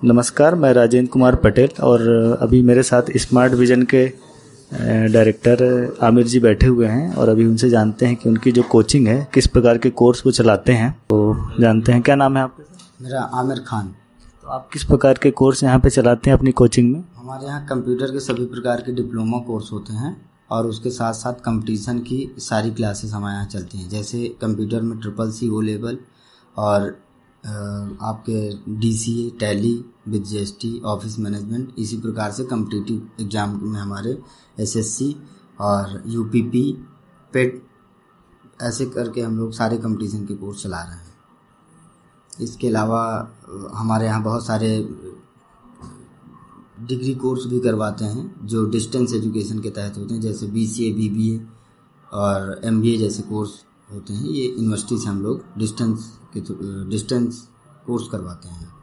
नमस्कार, मैं राजेंद्र कुमार पटेल और अभी मेरे साथ स्मार्ट विजन के डायरेक्टर आमिर जी बैठे हुए हैं और अभी उनसे जानते हैं कि उनकी जो कोचिंग है किस प्रकार के कोर्स वो चलाते हैं। तो जानते हैं, क्या नाम है आपका? मेरा आमिर खान। तो आप किस प्रकार के कोर्स यहाँ पे चलाते हैं अपनी कोचिंग में? हमारे यहाँ कंप्यूटर के सभी प्रकार के डिप्लोमा कोर्स होते हैं और उसके साथ साथ कंपटीशन की सारी क्लासेस हमारे यहाँ चलती हैं। जैसे कंप्यूटर में CCC O लेवल और आपके DCA, Tally with GST, office management, इसी प्रकार से कम्पिटिटिव एग्ज़ाम में हमारे SSC और UPP, पेट, ऐसे करके हम लोग सारे कंपटीशन के कोर्स चला रहे हैं। इसके अलावा हमारे यहाँ बहुत सारे डिग्री कोर्स भी करवाते हैं जो डिस्टेंस एजुकेशन के तहत होते हैं, जैसे BCA, BBA और MBA जैसे कोर्स होते हैं। ये यूनिवर्सिटी से हम लोग डिस्टेंस कोर्स करवाते हैं।